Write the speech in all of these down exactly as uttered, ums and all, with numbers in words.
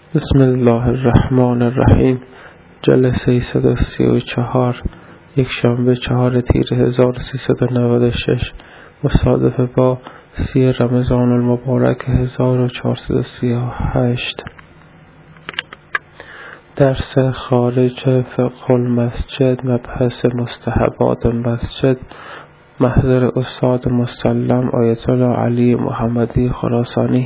بسم الله الرحمن الرحیم. جلسه صد و سی و چهار، یک شنبه چهار تیر هزار و سیصد و نود و شش، مصادف با سی رمضان المبارک هزار و چهارصد و سی و هشت. درس خارج فقه المسجد، مبحث مستحبات مسجد، محضر استاد مسلم آیت الله علی محمدی خراسانی.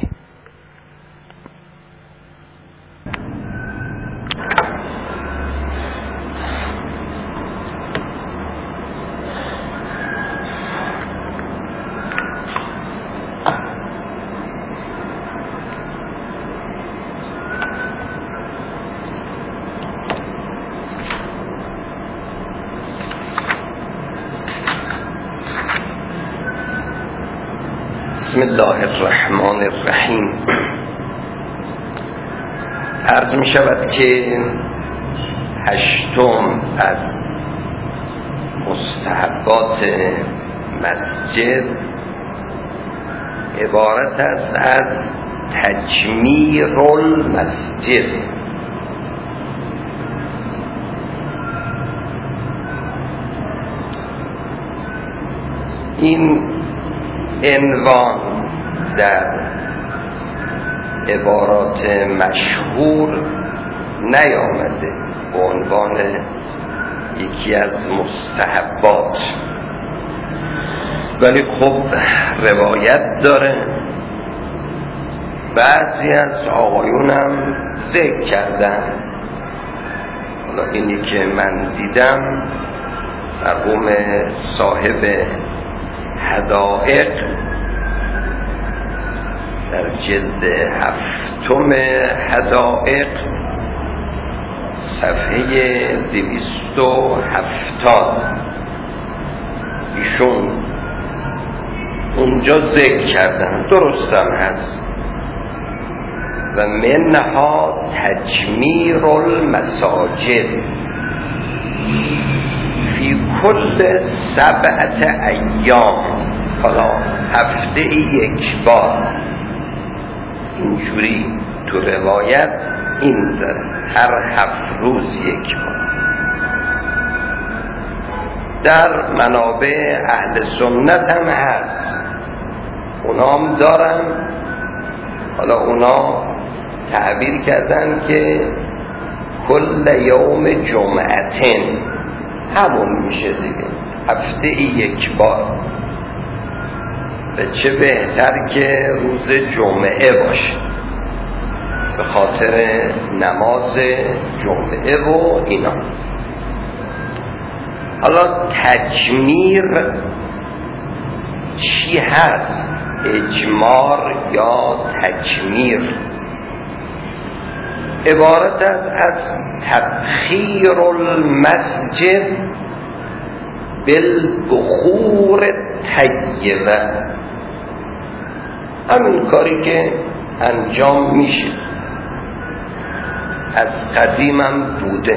بسم الله الرحمن الرحیم. عرض می شود که هشتم از مستحبات مسجد عبارت است از تجمیر المسجد. این عنوان در عبارات مشهور نیامده به عنوان یکی از مستحبات، ولی خب روایت داره. بعضی از آقایون هم ذکر کردن. حالا اینی که من دیدم مرحوم صاحب حدائق در جلد هفتم حدائق صفحه دویست و هفتاد ایشون اونجا ذکر کردن، درستم هست. و منها تجمیر المساجد فی کل سبعت ایام، حالا هفته یک بار. اینجوری تو روایت این داره، هر هفت روز یک بار. در منابع اهل سنت هم هست، اونا هم دارن. حالا اونا تعبیر کردن که کل یوم جمعتین، همون میشه دیگه، هفته یک بار. و چه بهتر که روز جمعه باشه به خاطر نماز جمعه و اینا. حالا تجمیر چی هست؟ اجمار یا تجمیر عبارت است از تبخیر المسجد بالبخور طیبه، همین کاری که انجام میشه از قدیم هم بوده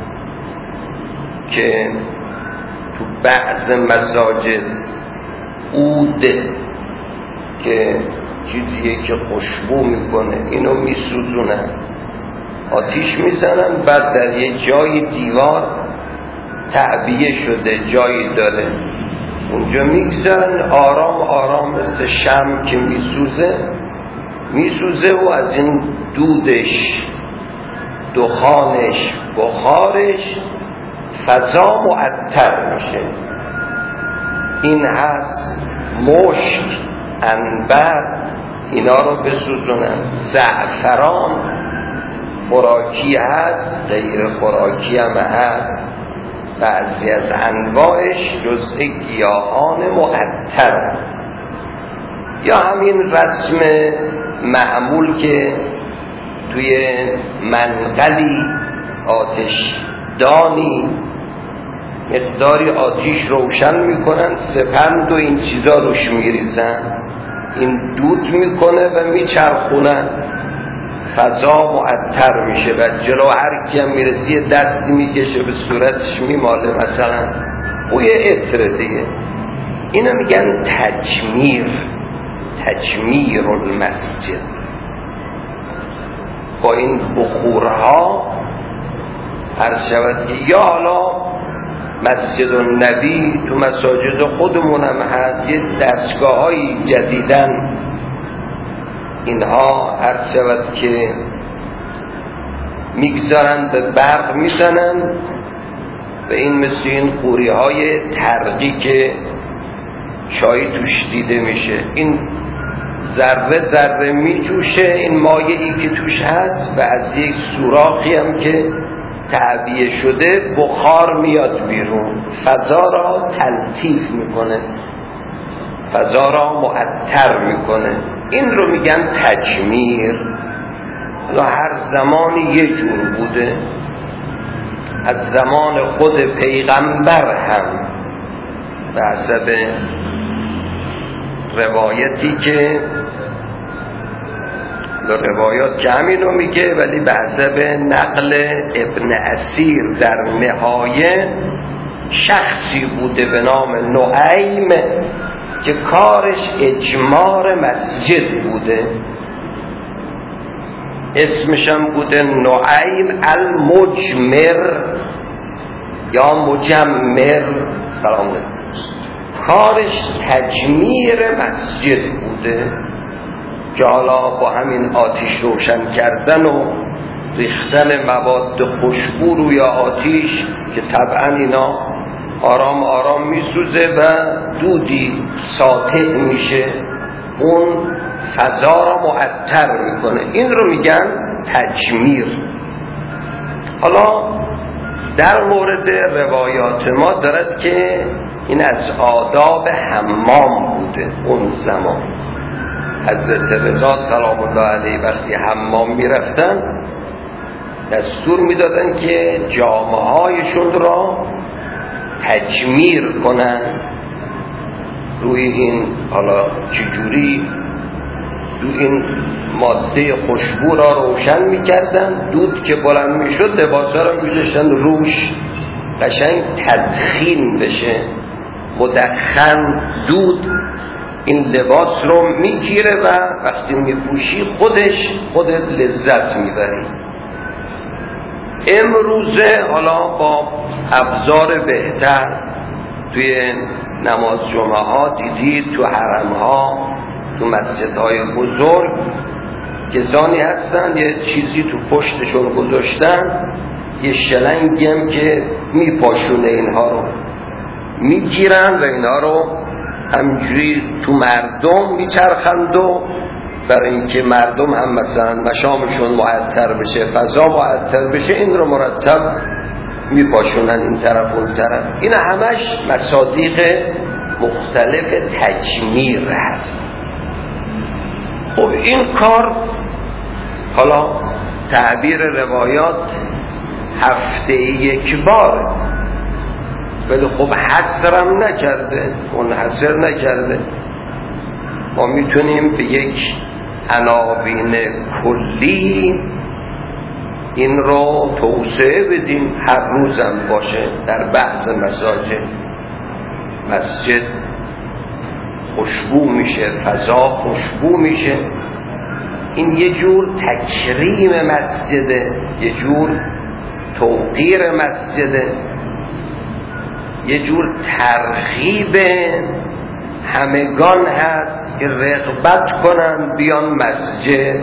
که تو بعض مساجد عوده که چیزیه که خوشبو میکنه اینو میسوزونن، آتیش میزنن، بعد در یه جای دیوار تعبیه شده جایی داره اونجا میگذارن، آرام آرام مثل شمع که میسوزه میسوزه و از این دودش، دخانش، بخارش فضا معطر میشه. این هست مشک، عنبر، اینا رو بسوزونن. زعفران خوراکی هست، غیر خوراکی هم هست. بعضی از انواعش جزء گیاهان معطر. یا همین رسم معمول که توی منقلی آتش دانی مقداری آتیش روشن میکنن، سپند و این چیزا روش میریزن، این دود میکنه و میچرخونن، فضا معطر میشه و جلو هر کی هم میرسی دستی میکشه به صورتش میماله، مثلا بوی عطر دیگه. اینا میگن تجمیر، تجمیر المسجد. با این بخورها عرض شود که یا حالا مسجد النبی تو مساجد خودمون هم هست، یه دستگاه های جدیدن اینها عرض شود که میگذارن به برق میزنن و این مثل این قوری های ترقی که چای توش دیده میشه، این ذره ذره میجوشه این مایعی که توش هست و از یک سوراخی هم که تعبیه شده بخار میاد بیرون، فضا را تلطیف میکنه، فضا را معطر میکنه. این رو میگن تجمیر. هر زمانی یه جور بوده، از زمان خود پیغمبر هم به حسب روایتی که روایات که همین رو میگه، ولی به حسب نقل ابن اسیر در نهایه شخصی بوده به نام نعیم که کارش اجمار مسجد بوده، اسمشم بوده نعیم المجمر یا مجمر، سلام علیکم. کارش تجمیر مسجد بوده که حالا با همین آتیش روشن کردن و ریختن مواد خوشبو روی آتیش که طبعا اینا آرام آرام میسوزه و دودی ساطع میشه، اون فضا را معطر میکنه. این رو میگن تجمیر. حالا در مورد روایات ما دارد که این از آداب حمام بوده اون زمان. حضرت رضا سلام الله علیه وقتی حمام میرفتن دستور میدادن که جامه هایشون را تجمیر کنن روی این، حالا چجوری روی این ماده خوشبو را روشن میکردن، دود که بلند میشد لباسا را میذاشتن روش قشنگ تدخین بشه، مدخن دود این لباس رو میگیره و وقتی میپوشی خودش خودت لذت میبری. امروزه حالا با ابزار بهتر توی نماز جمعه ها دیدید تو حرم ها تو مسجدهای بزرگ کسانی هستن یه چیزی تو پشتشون گذاشتن، یه شلنگم که میپاشونه اینها رو میگیرن و اینها رو همجوری تو مردم میچرخند و برای اینکه مردم هم مثلا مشامشون معطر بشه، فضا معطر بشه، این رو مرتب میپاشونن این طرف اون طرف. این همش مصادیق مختلف تجمیر هست. خب این کار حالا تعبیر روایات هفته یک باره، ولی خب حصرم نکرده، منحصر نکرده. ما میتونیم به یک عناوین کلی این رو توسعه بدیم، هر روزم باشه در بحث مساجد. مسجد خوشبو میشه، فضا خوشبو میشه، این یه جور تکریم مسجده، یه جور توقیر مسجده، یه جور ترغیب همگان هست که رغبت کنن بیان مسجد،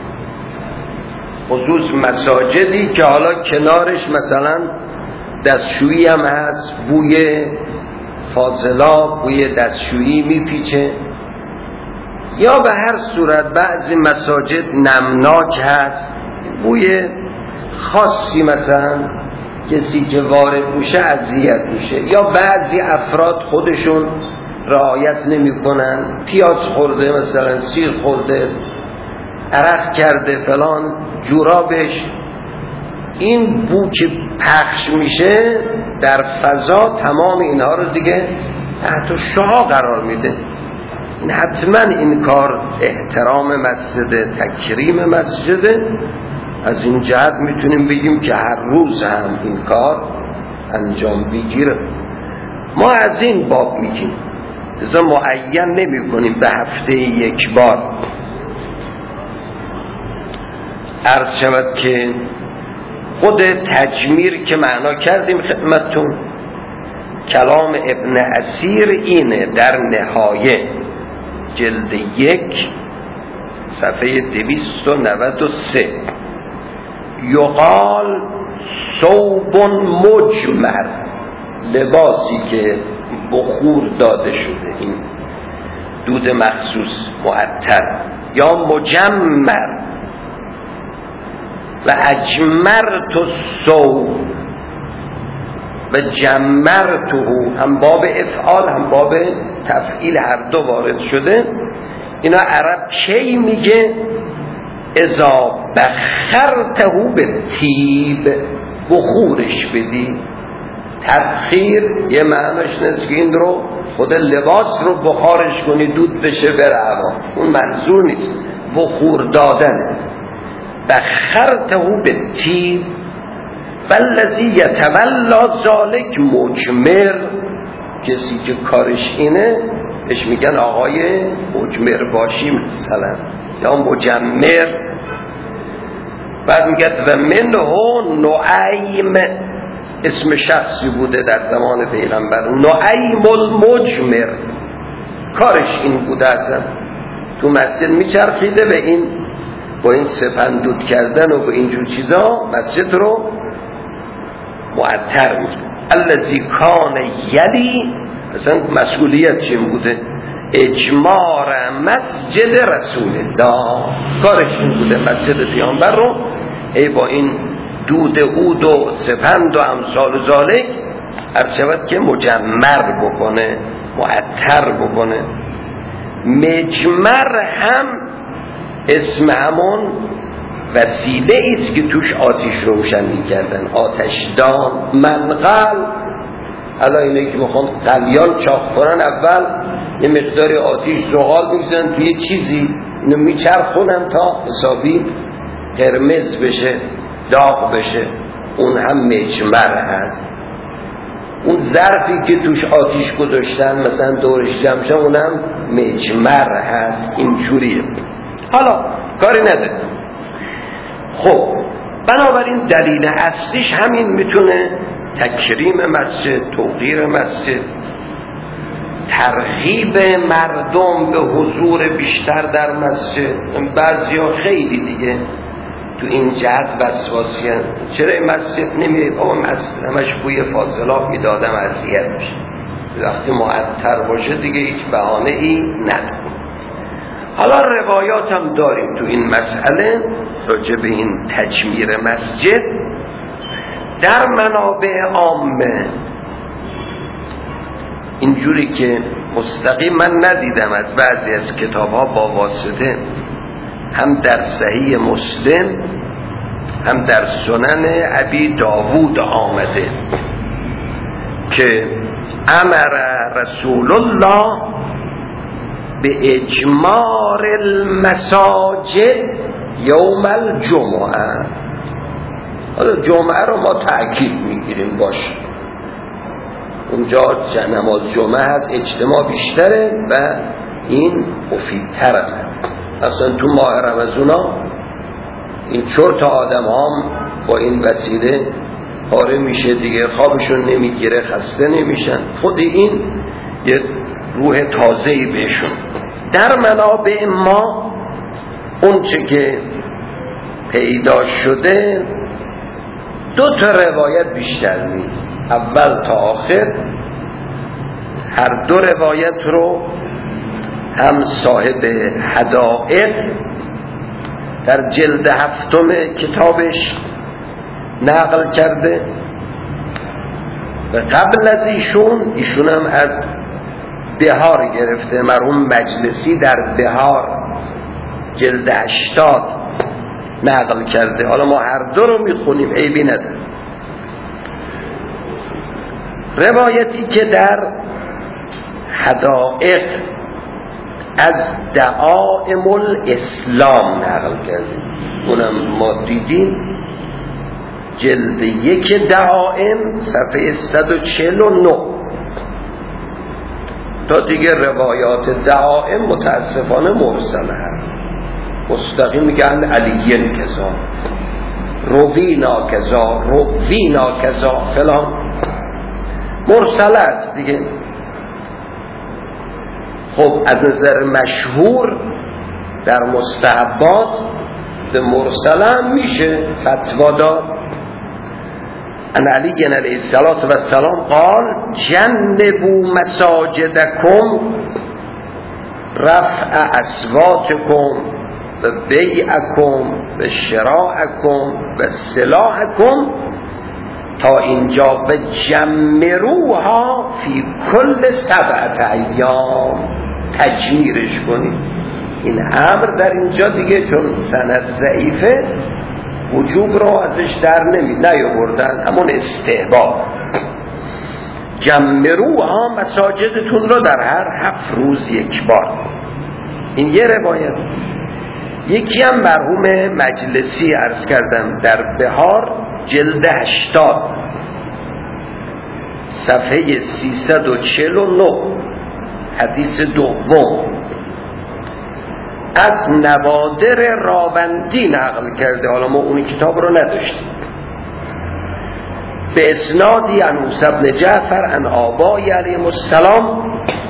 خصوص مساجدی که حالا کنارش مثلا دستشویی هم هست، بوی فاضلاب بوی دستشویی میپیچه، یا به هر صورت بعضی مساجد نمناک هست، بوی خاصی مثلا کسی که وارد میشه اذیت میشه، یا بعضی افراد خودشون رعایت نمی کنن، پیاز خورده مثلا، سیر خورده، عرق کرده، فلان جورابش، این بو که پخش میشه در فضا تمام اینها رو دیگه تحت شعاع قرار میده. این حتما این کار احترام مسجد، تکریم مسجده. از این جهت میتونیم بگیم که هر روز هم این کار انجام بگیره. ما از این باب میگیم، لذا معین نمی کنیم به هفته یک بار. عرض شود که خود تجمیر که معنا کردیم خدمتتون، کلام ابن اسیر اینه در نهایه جلد یک صفحه دویست و نود و سه، یقال ثوب مجمر، لباسی که بخور داده شده، این دود مخصوص معطر، یا مجمر و اجمرت الثوب و جمرته، هم باب افعال هم باب تفعیل هر دو وارد شده. اینا عرب چی میگه؟ اذا بخرته به تیب، بخورش بدی. تبخیر یه معناش نیست که این رو خود لباس رو بخارش کنی دود بشه بره هوا، اون منظور نیست، بخور دادنه. بخرته به تیب والذی یتولا ذالک مجمر، کسی که کارش اینه بهش میگن آقای مجمر باشی مثلا، یا مجمر. بعد میگه و منه نعیم، اسم شخصی بوده در زمان پیغمبر، نعیم المجمر، کارش این بوده، اصلا تو مسجد میچرخیده به این با این سپندود کردن و با اینجور چیزا مسجد رو معطر میکنه. الذی کان یلی، اصلا مسئولیت چیم بوده؟ اجمار مسجد رسول الله، کارش این بوده مسجد پیامبر رو ای با این دود عود و سپند و امثال و ذالک هر شود که مجمر بکنه، معطر بکنه. مجمر هم اسم همون وسیله ایست که توش آتش روشن می‌کردن، آتشدان، منقل. الان اینه که میخوان قلیان چاق کنن، اول یه مقداری آتش زغال می‌زنن توی چیزی، اینو میچرخونن تا حسابی قرمز بشه، داغ بشه، اون هم مجمر هست. اون ظرفی که توش آتش گذاشتن مثلا دورش جمع شد، اون هم مجمر هست. این جوریه. حالا کاری نداره. خب بنابراین دلیل اصلیش همین میتونه تکریم مسجد، توقیر مسجد، ترغیب مردم به حضور بیشتر در مسجد. بعضیا خیلی دیگه تو این جهت وسواسی هست، چرا این مسجد نمیره؟ بابا مسجد همش بوی فاضلاب میدادم اذیت میشه، وقتی معطر باشه دیگه هیچ بهانه ای نداره. حالا روایات هم داریم تو این مسئله راجع به این تجمیر مسجد در منابع عامه، اینجوری که مستقیم من ندیدم، از بعضی از کتاب ها با واسطه هم در صحیح مسلم هم در سنن ابی داوود آمده که امر رسول الله به اجمار المساجد یوم الجمعه. حالا جمعه رو ما تأکید میگیریم باشه، اونجا نماز جمعه هست، اجتماع بیشتره و این مفیدتره. اصلا تو ماه رمضان این چرت آدم هم با این وسیله پاره میشه دیگه، خوابشون نمیگیره، خسته نمیشن، خود این یه روح تازه‌ای بهشون. در منابع ما اون چه که پیدا شده دو تا روایت بیشتر نیست، اول تا آخر هر دو روایت رو هم صاحب حدائق در جلد هفتم کتابش نقل کرده و قبل از ایشون ایشون هم از بهار گرفته، مرحوم مجلسی در بهار جلد هشتاد نقل کرده. حالا ما هر دو رو میخونیم، عیبی نداره. روایتی که در حدائق از دعائم الاسلام نقل کردیم، اونم ما دیدیم جلد یک دعائم صفحه صد و چهل و نه تا دیگه روایات دعائم متاسفانه مرسله هست، مستقیم میگن علیین کذا، روینا کذا روینا کذا فلان، مرسله است دیگه. خب از نظر مشهور در مستحبات به مرسله هم میشه فتوا داد. ان علی علیه السلام قال جنبوا مساجدکم رفع اصواتکم و بیعکم و شراعکم و سلاحکم تا اینجا و جمروها فی کل سبعت ایام، تجمیرش کنید. این امر در اینجا دیگه چون سند ضعیفه وجوب رو ازش در نمی نیاوردن، همون استحباب. جمروها مساجدتون رو در هر هفت روز یک بار. این یه روایت. یکی هم مرحوم مجلسی عرض کردم در بهار جلد هشتاد صفحه سیصد و چهل و نه حدیث دوم از نوادر راوندی نقل کرده. حالا ما اون کتاب رو نداشتیم. به اسنادی عن موسی بن جعفر عن آبای علیهم السلام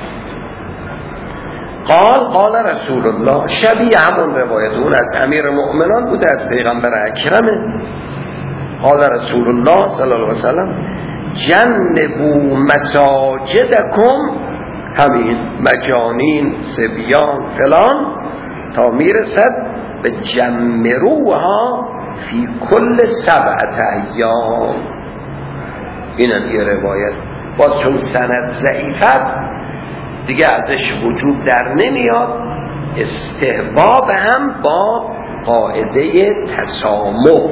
قال قال رسول الله، شبیه همون روایت اون از امیر مؤمنان بوده، از پیغمبر اکرمه. قال رسول الله صلی الله علیه وسلم جنبوا مساجدکم، همین مجانین صبیان فلان، تا میرسد به جمروها فی کل سبعت ایام. این یه روایت باز چون سند ضعیف است دیگه ازش وجود در نمیاد. استحباب هم با قاعده تسامح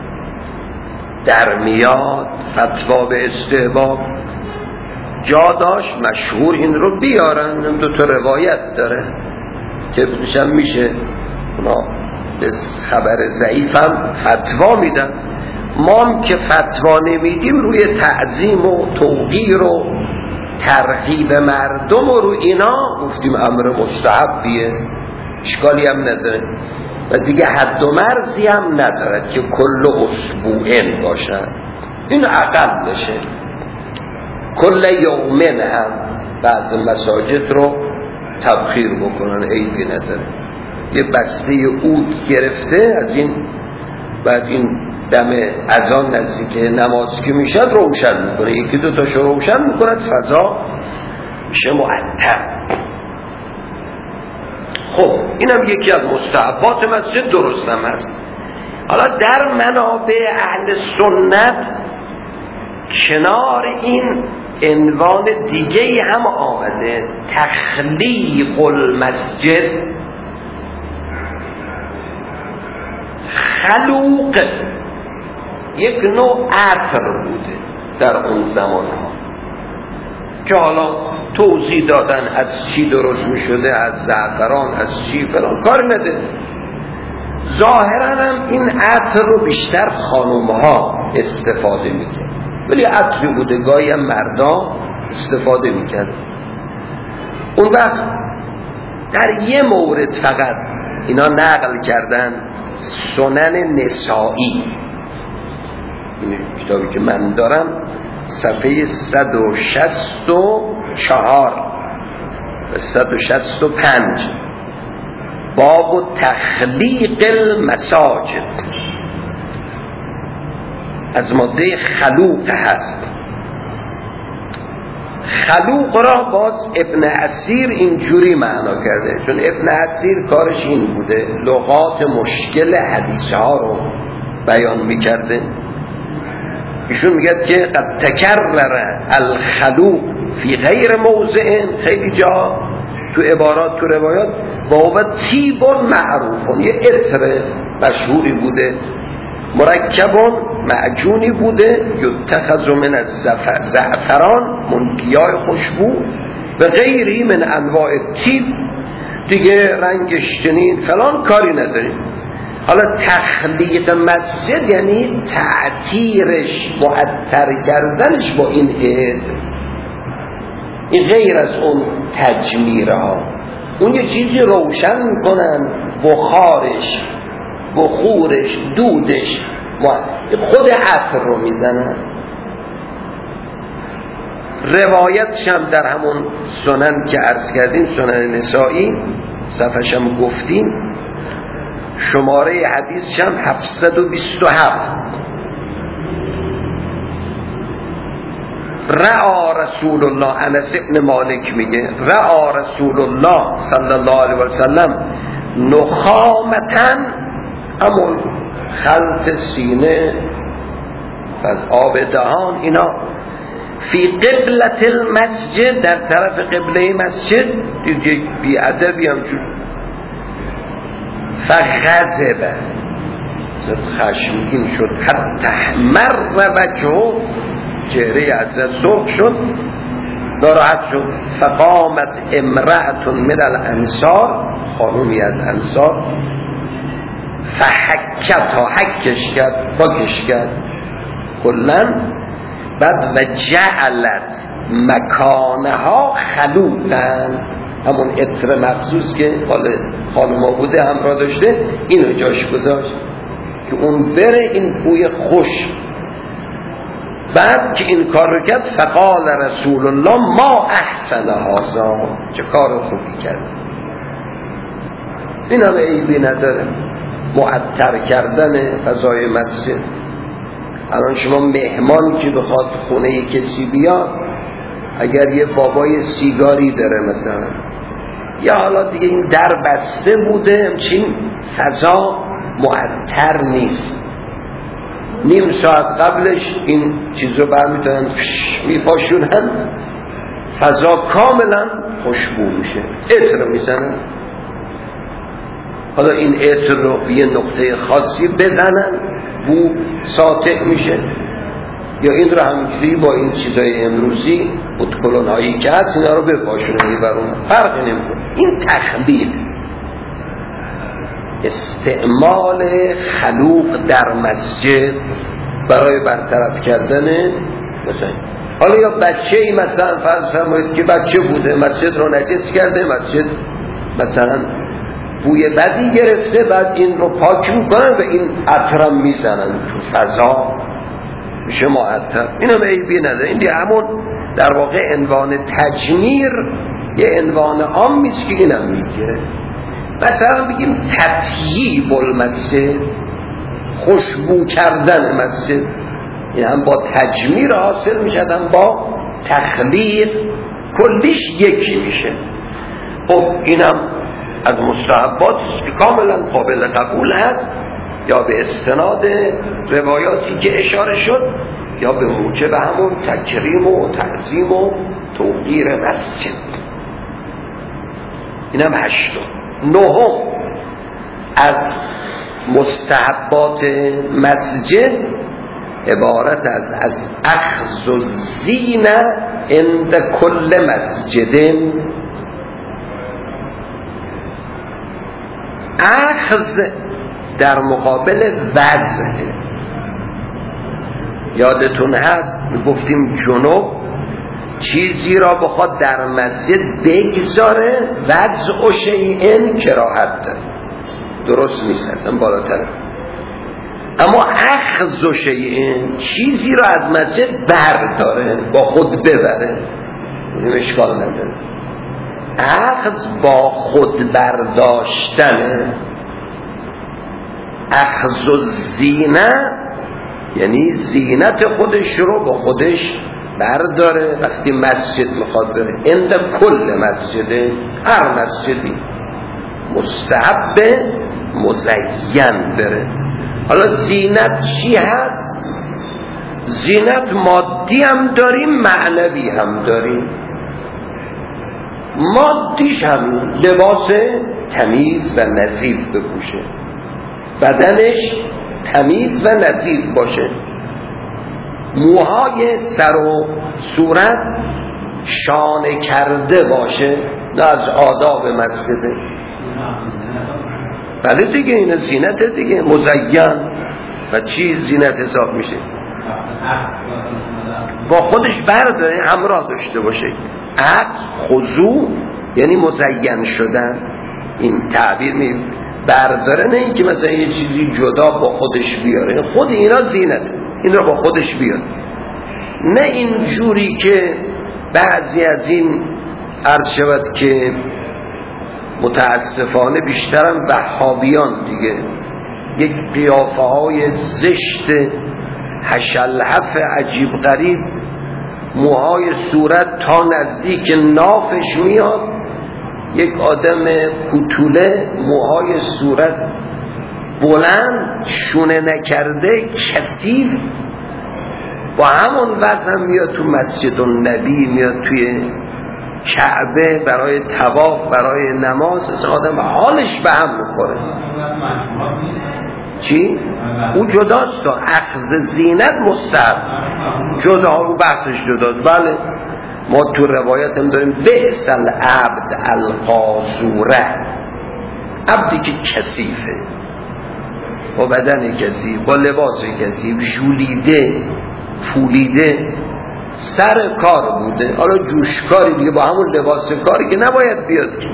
در میاد. فتوا به استحباب جا داشت مشهور این رو بیارن، دو تا روایت داره که بودشم میشه اونا به خبر ضعیف هم فتوا میدن. ما هم که فتوا نمیدیم روی تعظیم و توقیر و ترغیب مردم و رو اینا گفتیم امر مستحبیه، اشکالی هم نداره و دیگه حد و مرزی هم ندارد که کل اسبوعین باشه. این اقل بشه. کل یومین هم بعض مساجد رو تبخیر بکنن، عیبی نداره. یه بسته عود گرفته از این، بعد این دم اذان نزدیک نماز که میشد روشن میکنه، یکی دو تاشو روشن میکنه، فضا میشه معطر. خب اینم یکی از مستحبات مسجد، درست هم هست. حالا در منابع اهل سنت کنار این عنوان دیگه هم آمده، تخلیق المسجد. خلوق یک نوع عطر بوده در اون زمان ها که حالا توضیح دادن از چی درست می شده، از زعفران، از چی فلان، کار نده. ظاهرا هم این عطر رو بیشتر خانم ها استفاده می کرد، ولی عطری بوده گاهی هم مردا استفاده می کرد. اون وقت در یه مورد فقط اینا نقل کردن، سنن نسائی، این کتابی که من دارم صفحه صد و شصت و چهار و صد و شصت و پنج، باب تخلیق المساجد، از ماده خلوق هست. خلوق را باز ابن اسیر اینجوری معنا کرده، چون ابن اسیر کارش این بوده لغات مشکل حدیث ها رو بیان میکرده. ایشون میگه که قد تکرر الخلوق فی غیر موضع، خیلی جا تو عبارات تو روایات بابا تیب معروفون، یه عطر مشهوری بوده، مرکبون معجونی بوده، یتخذ من الزعفران، منگیای خوشبو، و غیری من انواع تیب دیگه، رنگش چنین فلان، کاری نداریم. حالا تخلیق مسجد یعنی تعطیرش، معطر کردنش با این عطر، این غیر از اون تجمیرها. اون یه چیزی روشن میکنن، بخارش، بخورش، دودش خود عطر رو میزنن. روایتش هم در همون سنن که عرض کردیم، سنن نسائی، صفحش هم گفتیم، شماره حدیثش هم هفتصد و بیست و هفت. رعا رسول الله، انس ابن مالک میگه رعا رسول الله صلی الله علیه و سلم نخامتن، همون خلط سینه از آب دهان اینا، فی قبلت المسجد، در طرف قبله مسجد. دیگه بی ادبی همچون فغضب، خشمگین شد، حتی احمر وجهه، چهره حضرت سرخ شد، ناراحت شد. فقامت امرأة من الانصار، خانومی از انصار، فحکتها، حکش کرد، پاکش کرد کلن. بعد و جعلت مکانها خلوطن، همون عطر مخصوص که خانوما بوده همراه داشته، اینو جاش گذاشت که اون بره این بوی خوش. بعد که این کار رو کرد، فقال رسول الله ما احسن هذا، چه کار خوبی کرد. این هم عیبی نداره، معطر کردن فضای مسجد. الان شما مهمان که بخواد خونه کسی بیاد، اگر یه بابای سیگاری داره مثلا، یا حالا دیگه این در بسته بوده، همچین فضا معطر نیست، نیم ساعت قبلش این چیز رو برمیتونن میپاشونن، فضا کاملا خوشبو میشه، عطر میزنن. حالا این عطر رو به یه نقطه خاصی بزنن، بو ساطع میشه، یا این رو همینجوری با این چیزای امروزی اتکلون هایی که هست اینا رو بپاشونن برون، فرقی نمیکنه. این تخلیل، استعمال خلوق در مسجد برای برطرف کردن مثلا. حالا یا بچه ای مثلا فرض فرمایید که بچه بوده، مسجد رو نجس کرده، مسجد مثلا بوی بدی گرفته، بعد این رو پاک میکنن و این عطرم میزنن تو فضا، میشه معطر. این هم عیبی نداره. این دیگه همون در واقع عنوان تجمیر یه عنوان عامیست که اینم میگیره. مثلا بگیم تطییب المسجد، خوشبو کردن مسجد، این هم با تجمیر حاصل میشه، هم با تخلیق، کلیش یکی میشه. خب اینم از مستحبات که کاملا قابل قبول هست، یا به استناد روایاتی که اشاره شد، یا به موجب همون تکریم و تعظیم و توقیر مسجد. اینم هشتم. نهم از مستحبات مسجد عبارت از از اخذ الزینه عند کل مسجد. اخذ در مقابل وضع. یادتون هست گفتیم جنوب چیزی را بخواد در مسجد بگذاره، وضع و شیئن کراهت داره، درست نیست، اصلا بالاتره. اما اخذ و شیئن چیزی را از مسجد برداره، با خود ببره، این اشکال نداره. اخذ با خود برداشتن. اخذ و زینه یعنی زینت خودش رو با خودش برداره وقتی مسجد میخواد بره. عند کل مسجد، هر مسجدی مستحب مزین بره. حالا زینت چی هست؟ زینت مادی هم داریم، معنوی هم داریم. مادیش همین لباس تمیز و نظیف بپوشه، بدنش تمیز و نظیف باشه، موهای سر و صورت شانه کرده باشه، نه از آداب مسجده. بله دیگه این زینت دیگه، مزین و چیز زینت حساب میشه. با خودش برداره، همراه داشته باشه. عقل خضوع یعنی مزین شدن. این تعبیر می برداره، نه اینکه مثلا یه چیزی جدا با خودش بیاره، خود اینا زینت این رو با خودش بیاره، نه این جوری که بعضی از این عرض شود که متاسفانه بیشترم وهابیان دیگه یک قیافه های زشت حشلحف عجیب غریب، موهای صورت تا نزدیک نافش میاد، یک آدم کوتوله موهای صورت بلند شونه نکرده کثیف با همون وزن میاد تو مسجد النبی، میاد توی کعبه برای طواف برای نماز، اصلا آدم حالش به هم میخوره. چی؟ او جداست تا اخذ زینت مستحب جدا، او بحثش جداست. بله ما تو روایت هم داریم بئس العبد القاصوره، عبدی که کثیفه با بدن کثیف با لباس کثیف ژولیده پولیده سر کار بوده، حالا جوشکاری دیگه با همون لباس کاری که نباید بیاد که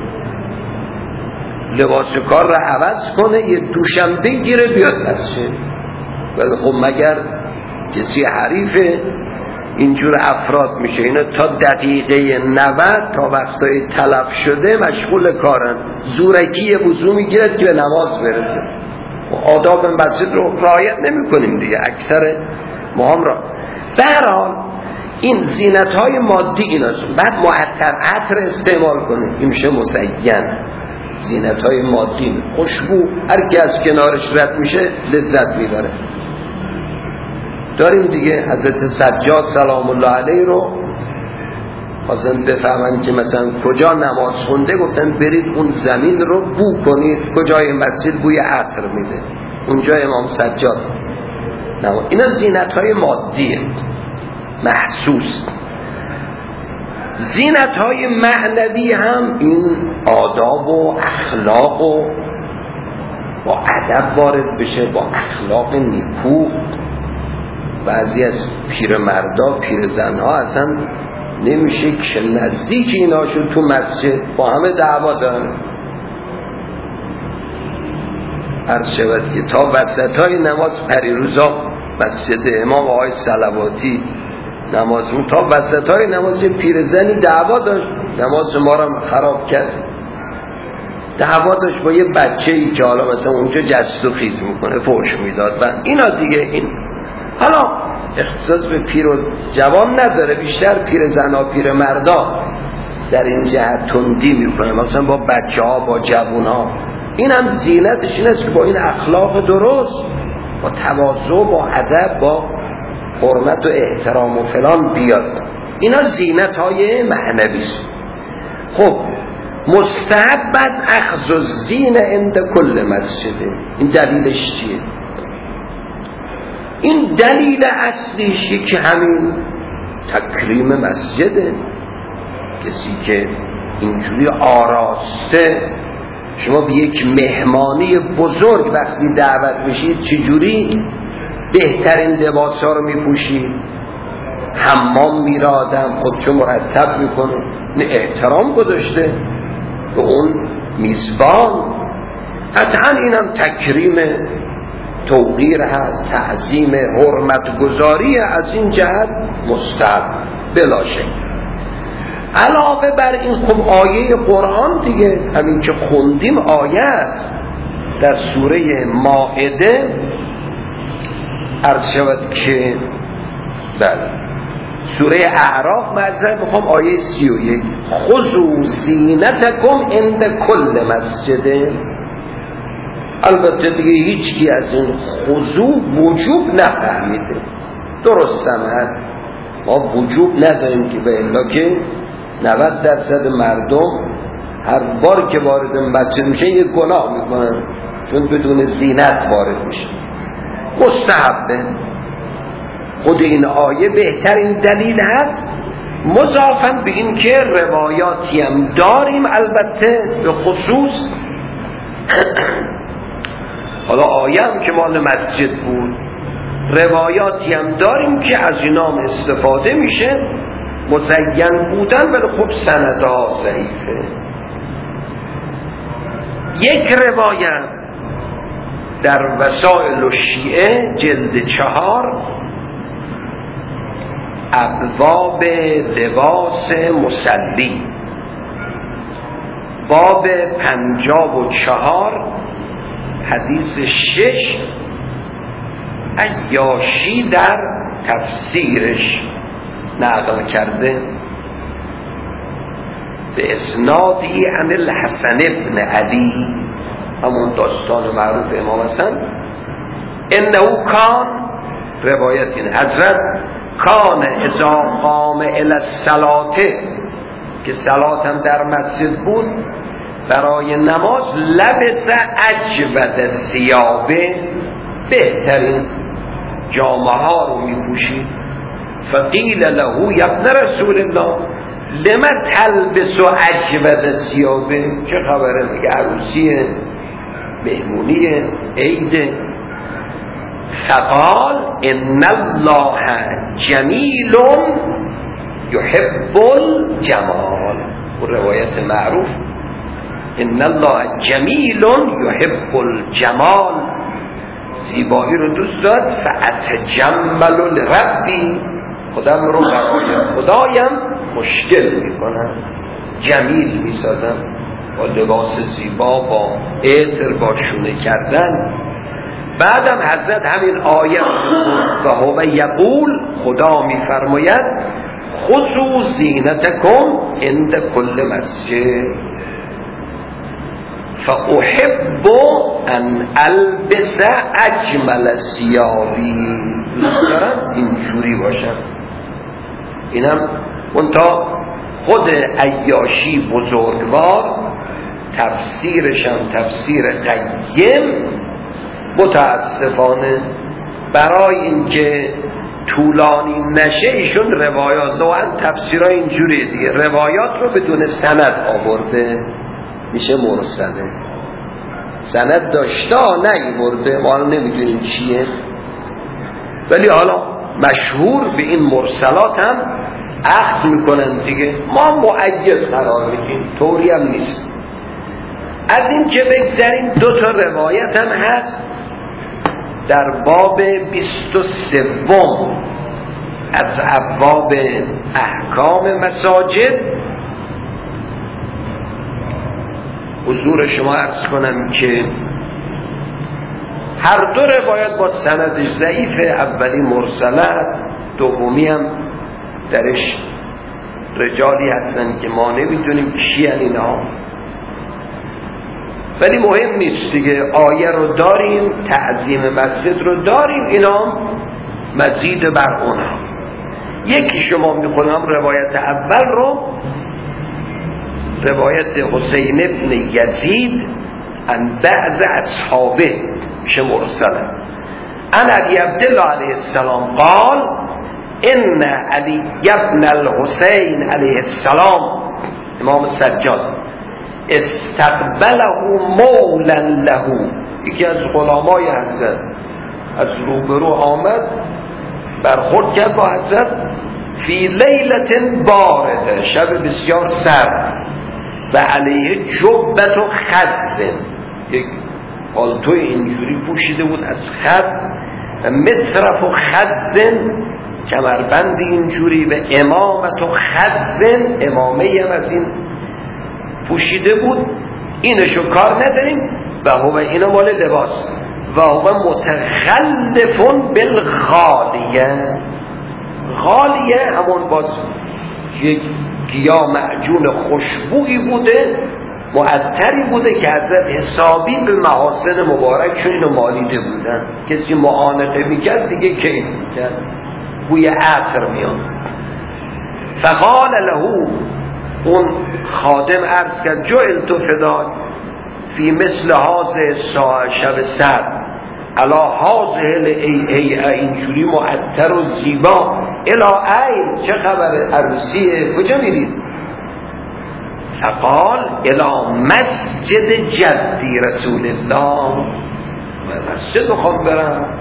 لباس کار را عوض کنه، یه دوشم بگیره بیاد مسجد. ولی خب مگر کسی حریفه اینجور افراد میشه، اینا تا دقیقه نود تا وقتای تلف شده مشغول کارن، زورکی وضو میگیرد که به نماز برسه. و آداب مسجد رو رعایت نمی کنیم دیگه اکثر ما هم را. به هر حال این زینت های مادی ایناست. بعد معطر عطر استعمال کنیم، این میشه مزین. زینت های مادی خوشبو، هر کی از کنارش رد میشه لذت میبره. داریم دیگه حضرت سجاد سلام الله علیه رو خواستن بفهمن که مثلا کجا نماز خونده، گفتن برید اون زمین رو بو کنید، کجای مسجد بوی عطر میده، اونجا امام سجاد نماز. اینا زینت های مادیه محسوس. زینت های معنوی هم این آداب و اخلاق و با ادب وارد بشه، با اخلاق نیکو. بعضی از پیر مردا پیر زنها اصلا نمیشه که نزدیک اینا شد تو مسجد، با همه دعوا دارن. عرض شود که تا وسط های نماز پریروزا مسجد امام آقای صلواتی نمازمون تا وسط های نماز پیرزنی دعوا داشت، نماز ما رو خراب کرد. دعوا داشت با یه بچه ای که حالا مثلا اونجا جست و خیز میکنه فحش میداد و اینا دیگه. این حالا اختصاص به پیر و جوان نداره، بیشتر پیر زنا پیر مردا در این جهت تندی میکنه، مثلا با بچه ها با جوان ها. این هم زینتش این است که با این اخلاق درست، با تواضع، با ادب، با حرمت و احترام و فلان بیاد. اینا زینت های معنوی است. خب مستحب از اخذ الزینه عند کل مسجده. این دلیلش چیه؟ این دلیل اصلیش که همین تکریم مسجده. کسی که اینجوری آراسته، شما به یک مهمانی بزرگ وقتی دعوت میشید چجوری بهترین لباس ها رو میپوشید، حمام میره آدم، خودشو مرتب میکنه، احترام گذاشته به اون میزبان. قطعا اینم تکریم توقیر هست، تعظیم، حرمت گذاری، از این جهت مستحب بلا شک. علاوه بر این خب آیه قرآن دیگه، همین که خوندیم آیه است در سوره مائده، عرض شود که بله سوره اعراف، معذرت میخوام آیه سی و یک، خذوا زینتکم عند کل مسجد. البته دیگه هیچ کی از این خضوع وجوب نفهمیده، درستم هست، ما وجوب نداریم که به الا که نود درصد مردم هر بار که وارد مسجد میشه یک گناه میکنن چون بدون زینت وارد میشه. مستحبه. خود این آیه بهترین دلیل هست، مضافاً به این که روایاتی هم داریم البته به خصوص حالا آیه هم که مال مسجد بود، روایاتی هم داریم که از اینا هم استفاده میشه، مزین بودن، ولی خب سندها ضعیفه. یک روایت در وسائل الشیعه جلد چهار ابواب لباس مصلی باب پنجاه و چهار حدیث شش عیاشی در تفسیرش نقل کرده به اسنادی عن الحسن ابن علی، همون داستان معروف امام حسن. انه کان، روایت این حضرت، کان اذا قام الی الصلاة، که صلات هم در مسجد بود، برای نماز لبس اجود ثیابه، بهترین جامه ها رو می پوشید. فقیل له یا ابن رسول الله لما تلبس اجود ثیابه، چه خبره؟ میگه عروسیه، مهمونیه، عیده. فقال ان الله جمیل یحب الجمال، و روایت معروف ان الله جمیل یحب الجمال، زیبایی رو دوست داد. فاتجمل لربی، خودم رو برای خدایم مشکل میکنم، جمیل میسازم با لباس زیبا، با عطر، با شونه کردن. بعدم حضرت همین آیه و هو یقول، خدا میفرماید خذوا زینتکم عند کل مسجد فاحب ان البس اجمل ثیابی، دوست دارم اینجوری باشم. اینم منتها خود عیاشی بزرگوار تفسیرشم تفسیر قیم، متاسفانه برای اینکه طولانی نشه ایشون روایات نوعا تفسیرها اینجوری دیگه، روایات رو بدون سند آورده، میشه مرسله. سند داشته نیورده، ما نمیدونیم چیه، ولی حالا مشهور به این مرسلات هم اخذ میکنن دیگه، ما مؤید قرار میدیم، طوری هم نیست. از این که بگذاریم دو تا روایت هم هست در باب بیست و سوم از ابواب احکام مساجد. حضور شما عرض کنم که هر دو روایت با سندش ضعیفه، اولی مرسله است، دومی هم درش رجالی هستن که ما نمیدونیم کیان اینا، ولی مهم نیست دیگه. آیه رو داریم، تعظیم مسجد رو داریم، اینا مزید بر اونها. یکی شما میخونم روایت اول رو، روایت حسین ابن یزید عن بعض اصحابه، میشه مرسله. عن علی عبدالله علیه السلام قال ان علی ابن الحسین علیه السلام، امام سجاد، استقبله مولا له، یکی از غلامای حضرت از روبرو آمد، برخورد کرد با حضرت، فی لیلت بارده، شب بسیار سرد، و علیه جبت و خزن، یک پالتوی اینجوری پوشیده بود از خز، و مطرف و خزن، کمربند اینجوری، و امامت و خزن، امامه هم از این پوشیده بود. اینشو کار نداریم. و هو، اینا مال لباس، و هو متخلفون بالغالیه، غالیه همون باز یک گیاه معجون خوشبویی بوده، معطری بوده که حضرت حسابی به محاسن مبارکشون اینو مالیده بودن، کسی معانقه میکرد دیگه کیف میکرد، بوی عطر میاد. فقال له، اون خادم عرض کرد، جعلت فداک فی مثل هذه الساعه، شب سرد، علا هذه ای ای اینجوری معطر و زیبا، الا ای، چه خبره، عروسیه، کجا میرید؟ فقال الا مسجد جدی رسول الله، من مسجد بخوام برم،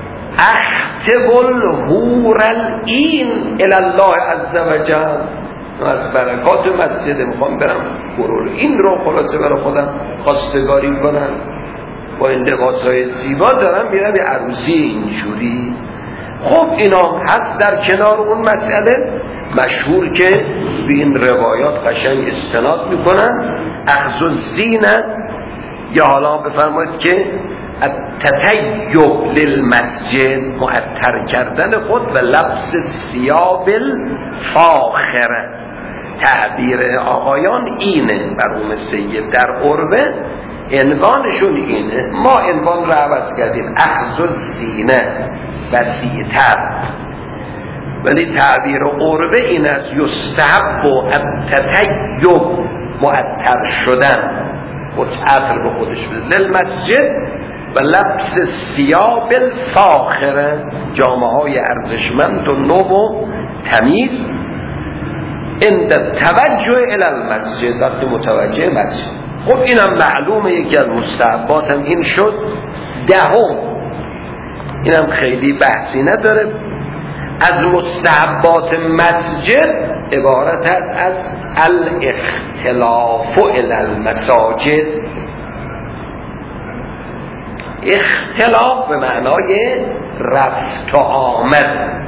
اختب الحور العین الی الله عز وجل، از برکات مسجد میخوام برم برور این رو خلاصه برای خودم خواستگاری کنم با این لباسای زیبا دارم میرم یه عروسی اینجوری. خب اینا هست در کنار اون مسئله مشهور که به این روایات قشنگ استناد میکنن. اخذ الزینه یا حالا بفرمایید که التطیب للمسجد معطر کردن خود و لبس ثیاب الفاخره. تعبیر آقایان اینه مرحوم سید در عربه عنوانشون اینه. ما عنوان رو عوض کردیم اخذ الزینه وسیع‌تر، ولی تعبیر عربه این است یستحب و التطیب معطر شدن و عطر به خودش بده للمسجد و لبس ثیاب الفاخره جامه های ارزشمند و نو و تمیز عند توجه الی المسجد وقت متوجه مسجد. خب اینم معلومه یکی از مستحبات هم این شد. دهم اینم خیلی بحثی نداره از مستحبات مسجد عبارت است از الاختلاف الی المساجد. اختلاف به معنای رفت و آمد.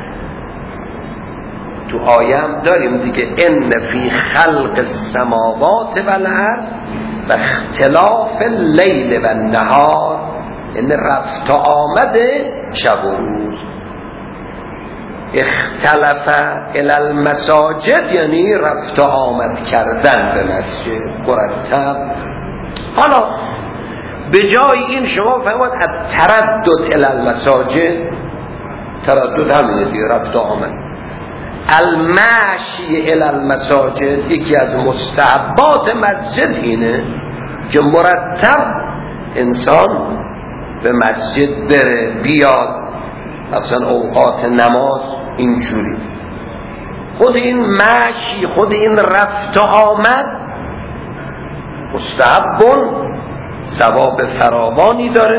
تو آیه هم داریم دیگه ان فی خلق السماوات والارض و اختلاف اللیل و النهار، این رفت و آمد شب و روز. اختلف الی المساجد یعنی رفت و آمد کردن به مسجد مرتب. حالا به جای این شما فهمید التردد الی المساجد، تردد همینه دیگه رفت و آمد. المشی الی المساجد یکی از مستحبات مسجد اینه که مرتب انسان به مسجد بره بیاد، مثلا اوقات نماز اینجوری. خود این مشی خود این رفت و آمد مستحبون ثواب فراوانی داره.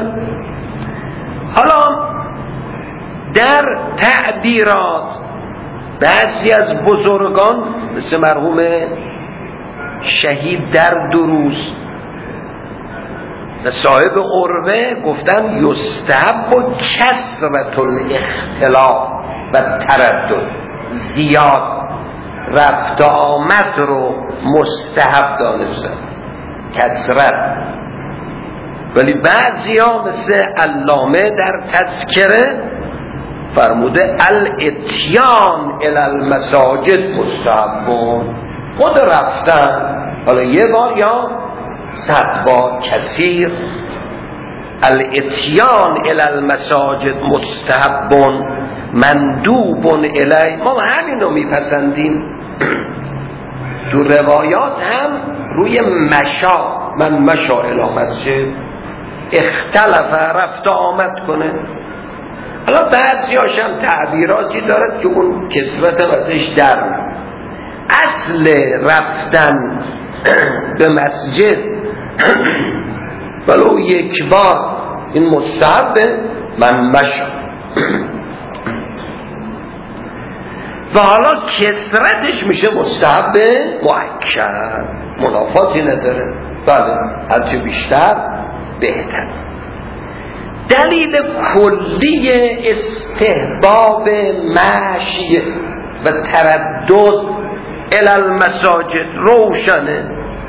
حالا در تعبیرات بعضی از بزرگان مثل مرحوم شهید در دروس و صاحب عروه گفتن یستحب و کثرت الاختلاف و تردد، زیاد رفت و آمد رو مستحب دانستن کثرت. ولی بعضی ها مثل علامه در تذکره فرموده الاتیان الی المساجد مستحبون، خود رفتن حالا یه بار یا صد بار کثیر. الاتیان الی المساجد مستحبون مندوبون الی، ما همین رو میپسندیم. تو روایات هم روی مشا من مشا الی مسجد اختلف رفت آمد کنه. حالا بعضی هاشم تعبیراتی دارد که اون کسرت ازش در اصل رفتن به مسجد ولو یک بار این مستحبه من مشا. و حالا کسرتش میشه مستحب مؤکد، منافاتی نداره. بله هرچه بیشتر بهتر. دلیل کلی استحباب مشی و تردد الی المساجد روشنه.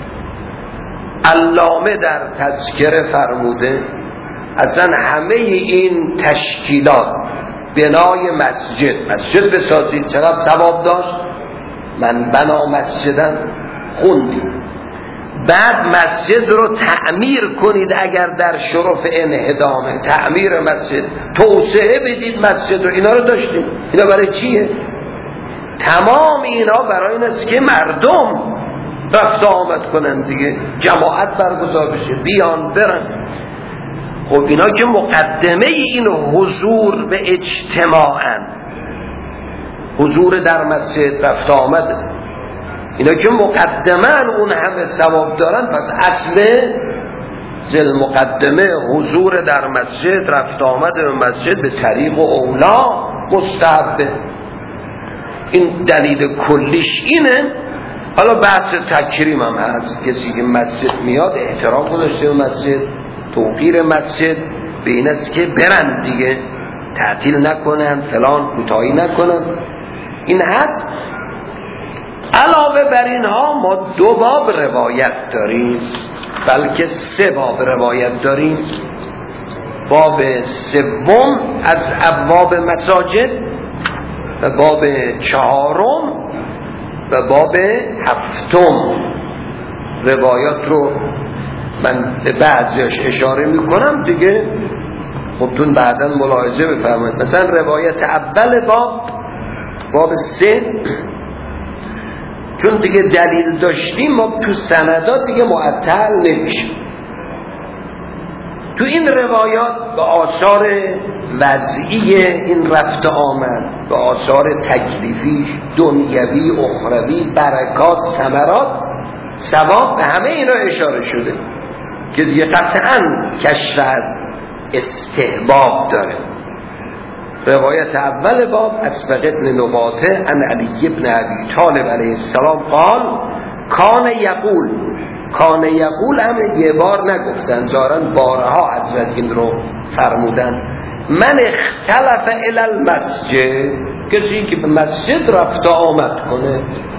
علامه در تذکره فرموده اصلا همه این تشکیلات بنای مسجد مسجد بسازید چقدر ثواب داشت. من بنا مسجدن خوندیم. بعد مسجد رو تعمیر کنید اگر در شرف انهدامه، تعمیر مسجد، توسعه بدید مسجد رو. اینا رو داشتیم. اینا برای چیه؟ تمام اینا برای این است که مردم رفت آمد کنن دیگه، جماعت برگزار بشه، بیان برن. خب اینا که مقدمه این حضور به اجتماعن، حضور در مسجد رفت آمد، اینا که مقدمه اون همه ثواب دارن، پس اصل زل مقدمه حضور در مسجد رفت آمد به مسجد به طریق و اولا مستحبه. این دلیل کلیش اینه. حالا بحث تکریم هم هست، کسی که مسجد میاد احترام گذاشته به مسجد، توقیر مسجد، به این است که برن دیگه، تعطیل نکنن، فلان کوتاهی نکنن، این هست. علاوه بر اینها ما دو باب روایت داریم، بلکه سه باب روایت داریم. باب سوم از ابواب مساجد و باب چهارم و باب هفتم روایات رو من به بعضیش اشاره میکنم دیگه، خودتون بعدا ملاحظه بفرمایید. مثلا روایت اول باب باب سه، چون دیگه دلیل داشتیم ما تو سندات دیگه معطل نمیشه. تو این روایات به آثار وضعی این رفت آمد، به آثار تکلیفی، دنیوی، اخروی، برکات، ثمرات، ثواب، به همه اینا اشاره شده که دیگه قطعاً کشف از استحباب داره. روایت اول باب اسبق ابن نباته عن علی ابن ابی طالب علیه السلام قال کان یقول، کان یقول هم یه بار نگفتن، ظاهراً بارها حضرت این رو فرمودن. من اختلف الی المسجد، کسی که به مسجد رفت آمد کنه.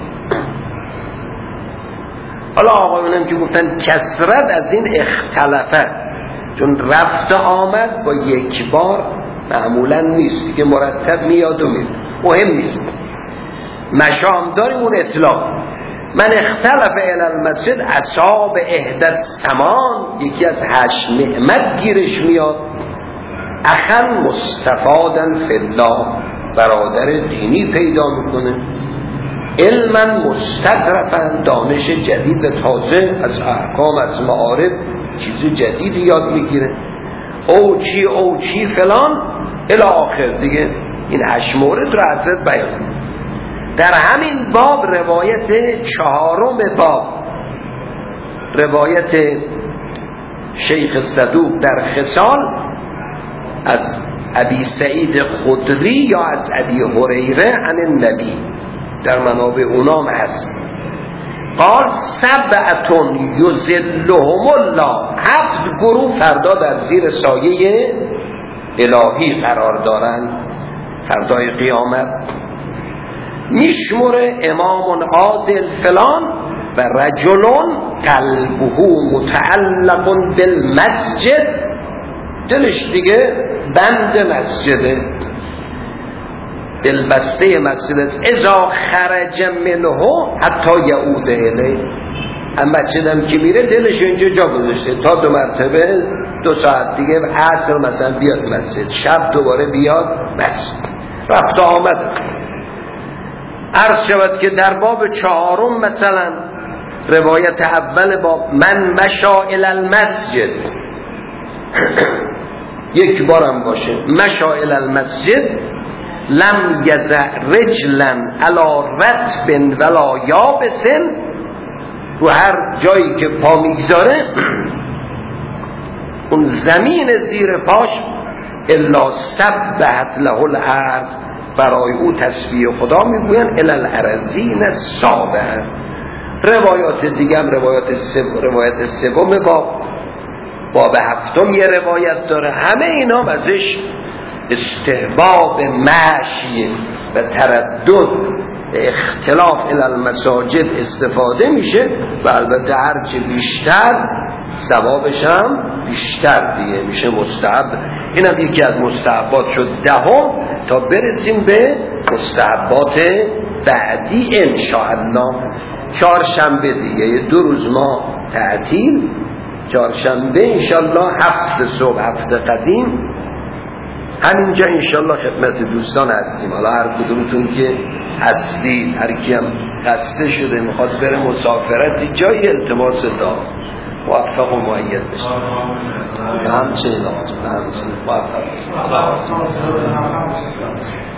حالا آقایونم که گفتن کثرت از این اختلفه، چون رفت آمد با یک بار معمولا نیست که مرتب میاد و میاد، مهم نیست. مشام داریم اون اطلاق. من اختلف الی المسجد اصاب احدى الثمان، یکی از هشت نعمت گیرش میاد. اخن مستفادن فی الله، برادر دینی پیدا میکنه. علما مستدرفن، دانش جدید و تازه از احکام، از معارف چیز جدیدی یاد میگیره. او چی او چی فلان الی آخر دیگه. این هشت مورد رو حضرت بیان. در همین باب روایت چهارم باب، روایت شیخ صدوق در خصال از ابی سعید خدری یا از ابی هریره عن النبی، در منابع اونام هست. قال سبعتون یظلهم الله، هفت گروه فردا در زیر سایه الهی قرار دارن فردای قیامت. میشمره امام عادل فلان و رجلون قلبه متعلق بالمسجد، دلش دیگه بند مسجده، دلبسته مسجد است. اذا خرج منه حتی یعود الیه، اما مسجدم که میره دلش اینجا جا گذاشته تا دو مرتبه دو ساعت دیگه عصر مثلا بیاد مسجد، شب دوباره بیاد مسجد، رفت آمد. عرض شود که در باب چهارم مثلا روایت اول باب من مشا الی المسجد، یک بارم باشه، مشا الی المسجد لم یزع رجلا علی رطب ولا یابس، رو هر جایی که پا میگذاره اون زمین زیر پاش الا سبحت له الارض، برای او تسبیح خدا میگوین الی الارضین السابع. روایات دیگه هم روایات سوم، روایت سوم باب باب هفتم یه روایت داره. همه اینا ازش استحباب مشی و تردد اختلاف الی المساجد استفاده میشه و البته هرچه بیشتر ثوابش هم بیشتر دیگه میشه مستحب. اینم یکی از مستحبات شد دهم، تا برسیم به مستحبات بعدی انشاءالله. چهارشنبه دیگه دو روز ما تعطیل، چهارشنبه انشاءالله هفت صبح هفت قدیم همینجا انشاءالله خدمت دوستان هستیم. حالا هر کدومتون که هستید، هر کی هم خسته شده میخواد بره مسافرت جای التماس دعا، موفق و مؤید بشه. همچنین همچنین موفق بشه.